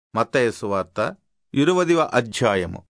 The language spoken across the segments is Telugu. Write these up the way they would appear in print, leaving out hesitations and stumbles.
మత్తయి సువార్త 20వ అధ్యాయము.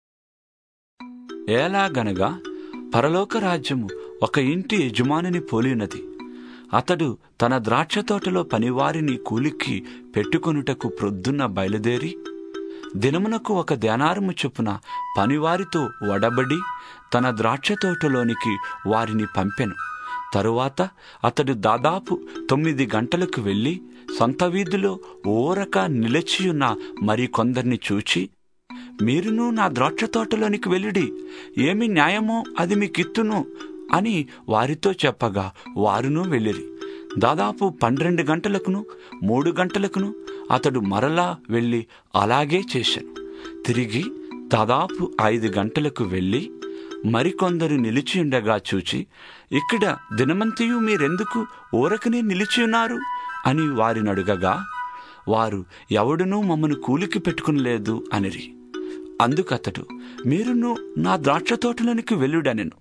ఎలాగనగా పరలోక రాజ్యము ఒక ఇంటి యజమానిని పోలినది. అతడు తన ద్రాక్ష తోటలో పనివారిని కూలికి పెట్టుకొనుటకు ప్రొద్దున్న బయలుదేరి దినమునకు 1 దేనారము చొప్పున పనివారితో వడబడి తన ద్రాక్ష తోటలోనికి వారిని పంపెను. తరువాత అతడు దాదాపు 9 గంటలకు వెళ్ళి సొంత వీధిలో ఊరక నిలిచియున్న మరికొందరిని చూచి, మీరును నా ద్రాక్ష తోటలోనికి వెళ్ళుడి, ఏమి న్యాయమో అది మీకిత్తును అని వారితో చెప్పగా వారును వెళ్ళిరి. దాదాపు 12 గంటలకును 3 గంటలకును అతడు మరలా వెళ్ళి అలాగే చేశాను. తిరిగి దాదాపు 5 గంటలకు వెళ్ళి మరికొందరు నిలిచియుండగా చూచి, ఇక్కడ దినమంతయు మీరెందుకు ఊరకనే నిలిచియున్నారు అని వారిని అడుగగా వారు, ఎవడునూ మమ్మను కూలికి పెట్టుకునలేదు అనిరి. అందుకతడు, మీరును నా ద్రాక్ష తోటలోనికి వెళ్ళుడనెను.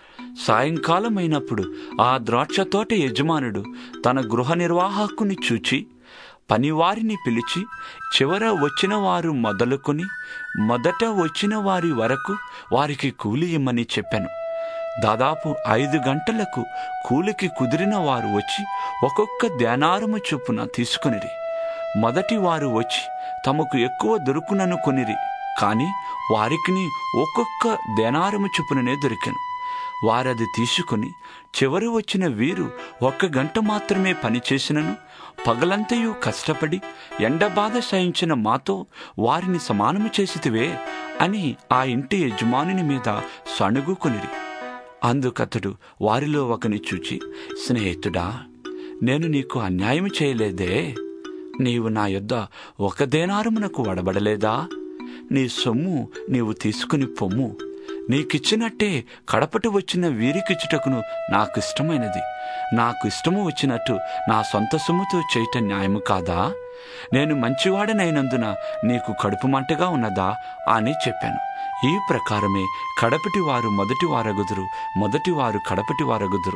సాయంకాలమైనప్పుడు ఆ ద్రాక్ష తోట యజమానుడు తన గృహ నిర్వాహకుని చూచి పనివారిని పిలిచి, చివర వచ్చిన వారు మొదలుకొని మొదట వచ్చిన వారి వరకు వారికి కూలి ఇమ్మని చెప్పాను. దాదాపు 5 గంటలకు కూలికి కుదిరిన వారు వచ్చి ఒక్కొక్క దేనారము చొప్పున తీసుకునిరి. మొదటి వారు వచ్చి తమకు ఎక్కువ దొరుకుననుకొనిరి, కాని వారికిని ఒక్కొక్క దేనారము చొప్పుననే దొరికెను. వారది తీసుకుని చివరి వచ్చిన వీరు 1 గంట మాత్రమే పనిచేసినను పగలంతయు కష్టపడి ఎండబాధ సహించిన మాతో వారిని సమానము చేసితివే అని ఆ ఇంటి యజమానుని మీద సణుగుకొనిరి. అందుకతడు వారిలో ఒకని చూచి, స్నేహితుడా, నేను నీకు అన్యాయం చేయలేదే, నీవు నా యొద్ద 1 దేనారమునకు వడబడలేదా? నీ సొమ్ము నీవు తీసుకుని పొమ్ము, నీకిచ్చినట్టే కడపటి వచ్చిన వీరికిచ్చుటకును నాకు ఇష్టమైనది. నాకు ఇష్టము వచ్చినట్టు నా సొంత సొమ్ముతో చేయటం న్యాయము కాదా? నేను మంచివాడనైనందున నీకు కడుపు మంటగా ఉన్నదా అని చెప్పాను. ఈ ప్రకారమే కడపటి వారు మొదటి వారగుదురు, మొదటి వారు కడపటి వారగుదురు.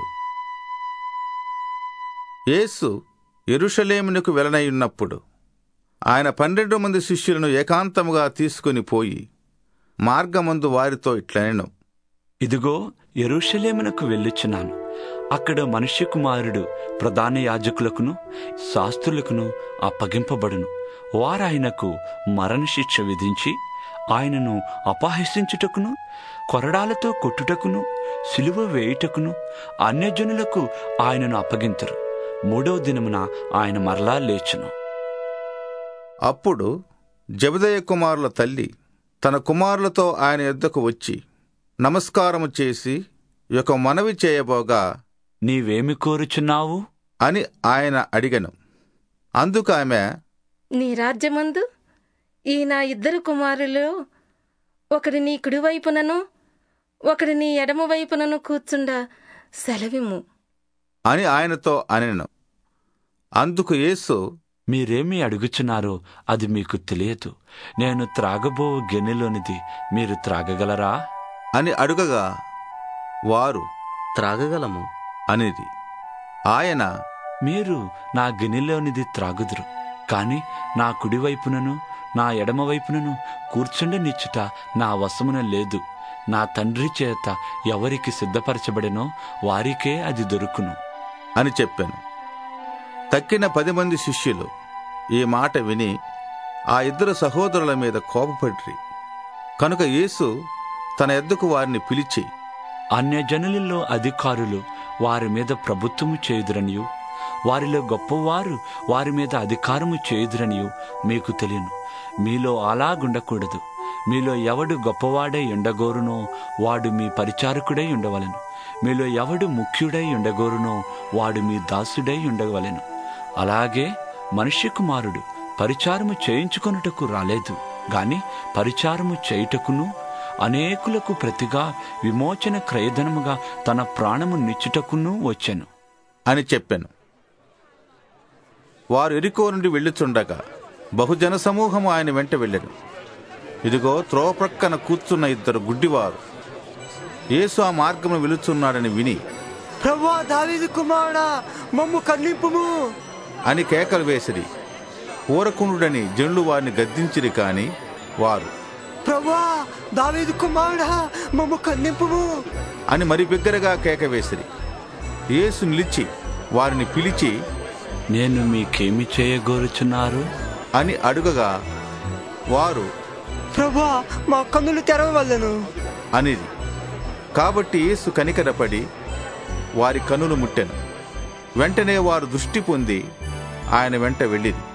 యేసు యెరూషలేమునకు వెళ్ళనయ్యున్నప్పుడు ఆయన 12 మంది శిష్యులను ఏకాంతముగా తీసుకుని పోయి మార్గమందు వారితో ఇట్లనెను, ఇదిగో యెరూషలేమునకు వెళ్ళుచున్నాను. అక్కడ మనుష్య కుమారుడు ప్రధాన యాజకులకును శాస్త్రులకును అప్పగింపబడును. వారాయనకు మరణశిక్ష విధించి ఆయనను అపహసించుటకును కొరడాలతో కొట్టుటకును సిలువ వేయుటకును అన్యజనులకు ఆయనను అప్పగింతురు. 3వ దినమున ఆయన మరలా లేచును. అప్పుడు జెబెదయి కుమారుల తల్లి తన కుమారులతో ఆయన యొద్దకు వచ్చి నమస్కారము చేసి ఒక మనవి చేయబోగా, నీవేమి కోరుచున్నావు అని ఆయన అడిగెను. అందుకు ఆమె, నీ రాజ్యమందు ఈ నా 2 కుమారులు ఒకడి నీ కుడివైపునను ఒకడి నీ ఎడమ వైపునను కూర్చుండ సెలవిమ్ము అని ఆయనతో అనెను. అందుకు యేసు, మీరేమి అడుగుచున్నారో అది మీకు తెలియదు. నేను త్రాగబో గిన్నెలోనిది మీరు త్రాగగలరా అని అడుగగా వారు, త్రాగగలము అనిది. ఆయన, మీరు నా గిన్నెలోనిది త్రాగుదురు, కాని నా కుడివైపునను నా ఎడమవైపునను కూర్చుండనిచ్చుట నా వశమున లేదు. నా తండ్రి చేత ఎవరికి సిద్ధపరచబడెనో వారికే అది దొరుకును అని చెప్పాను. తక్కిన 10 మంది శిష్యులు ఈ మాట విని ఆ 2 సహోదరుల మీద కోపపడిరి. కనుక యేసు తన యొద్దకు వారిని పిలిచి, అన్యజనులలో అధికారులు వారి మీద ప్రభుత్వము చేయుదురనియు వారిలో గొప్పవారు వారి మీద అధికారము చేయుదురనియు మీకు తెలియను. మీలో అలాగుండకూడదు. మీలో ఎవడు గొప్పవాడై ఉండగోరునో వాడు మీ పరిచారకుడై ఉండవలెను. మీలో ఎవడు ముఖ్యుడై ఉండగోరునో వాడు మీ దాసుడై ఉండవలెను. అలాగే మనుష్య కుమారుడు పరిచారము చేయించుకొనుటకు రాలేదు, గాని పరిచారము చేయుటకును అనేకులకు ప్రతిగా విమోచన క్రయధనముగా తన ప్రాణము నిచ్చుటకును వచ్చెను అని చెప్పాను. వారు యెరికో నుండి వెళ్ళుచుండగా బహుజన సమూహము ఆయన వెంట వెళ్ళెను. ఇదిగో త్రోవ ప్రక్కన కూర్చున్న 2 గుడ్డివారు యేసు ఆ మార్గమును వెళుచున్నాడని విని, ప్రభువా, దావీదు కుమారుడా, మమ్ము కరుణింపుము అని కేకలు వేసిరి. ఊరకుండుడని జనులు వారిని గద్దించిరి కాని వారు, ప్రభువా, దావీదు కుమారుడా, మమ్ము కన్నింపుము అని మరి బిగ్గరగా కేకవేసిరి. యేసు నిలిచి వారిని పిలిచి, నేను మీకేమి చేయగోరుచున్నారు అని అడుగగా వారు, ప్రభువా, మా కన్నులు తెరవవలెను అనిది. కాబట్టి యేసు కనికరపడి వారి కన్నులు ముట్టెను. వెంటనే వారు దృష్టి పొంది ఆయన వెంట వెళ్ళిరి.